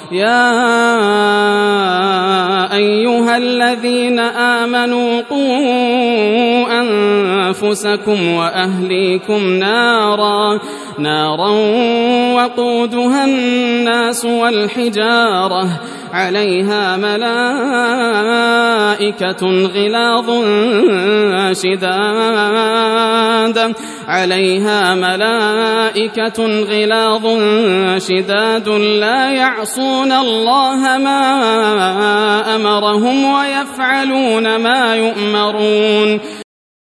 يا أيها الذين آمنوا قوا أنفسكم وأهليكم نارا وقودها الناس والحجارة عليها ملائكة غلاظ شداد لا يعصون الله ما أمرهم ويفعلون ما يؤمرون